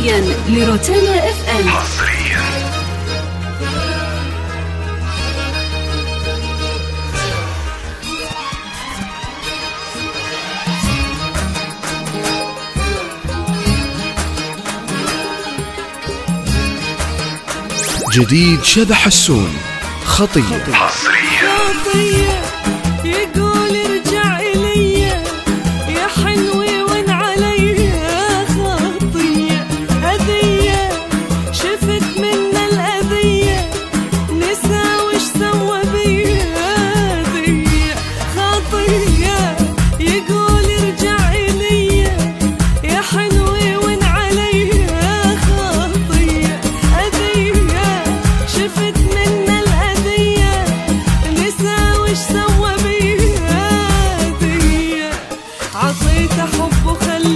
حصريا لروتانا اف ام. جديد شذا حسون خطية. يقول ارجع إلي يا حلوي وين علي خطية هدية شفت من الأذية نسى وش سوى بيا هدية خطية يقول ارجع إلي يا حلوي وين علي خطية هدية شفت من الأذية نسى وش سوى بيا هدية عطيته حب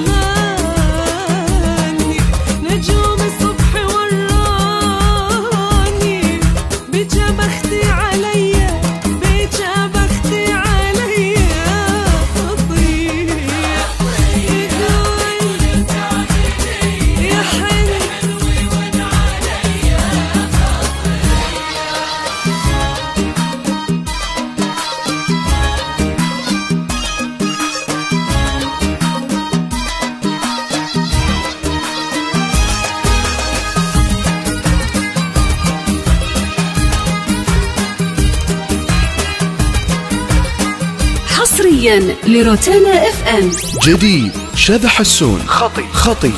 وخلاني نجوم الصبح وراني بجا بختي عليا بجا بختي عليا خطية يقول يا حلوي وين عليا حصريا لروتانا اف ام. جديد شذا حسون خطية.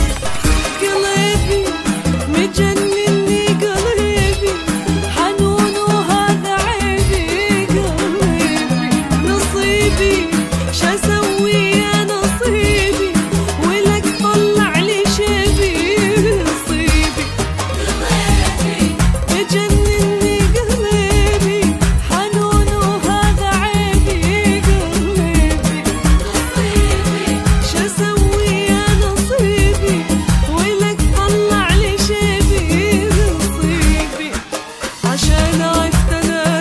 قلبي مجنني قلبي حنون وهذا عيبي قلبي نصيبي شاسوي يا نصيبي ولك طلع لي شيبي نصيبي مجنني قلبي حنون وهذا عيبي قلبي شاسوي يا نصيبي ولك طلع لي شيبي نصيبي عشان عشت انا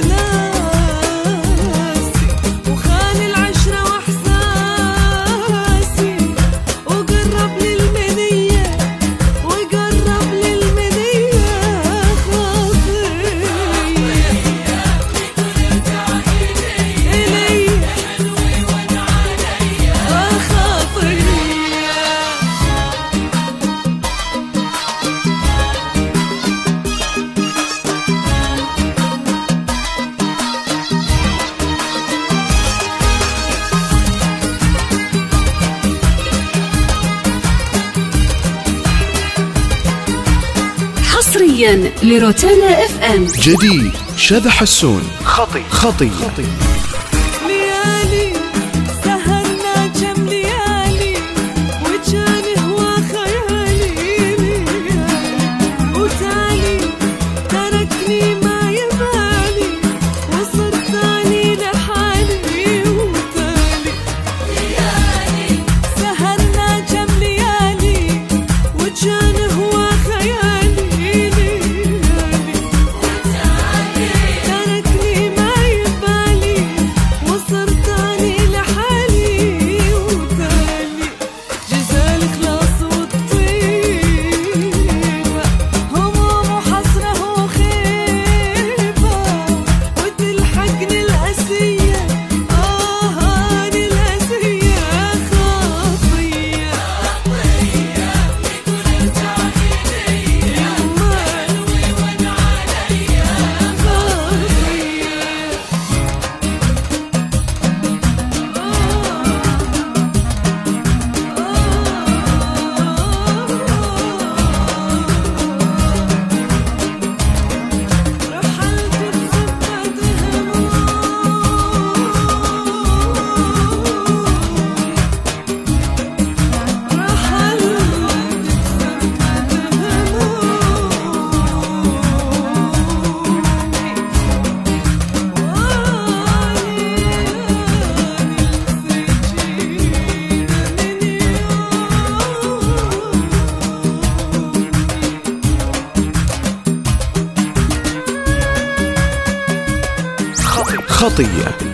ناسي وخان العشرة واحساسي وقرب للمنية وقرب للمنية خطية إلي خطية حصريا لروتانا اف ام. جديد شذا حسون خطية. ليالي سهرنا كم ليالي وجاني هو خيالي ليالي وتالي تركني ما يبالي وصرت اني لحالي وتالي ليالي سهرنا كم ليالي وجاني هو خيالي ليالي تركني ما يبالي وصرت اني لحالي وتالي جزال خلاص والطيبة هموم وحسرة وخيبة وتلحقني الأسية هاني الأسية خطية خطية.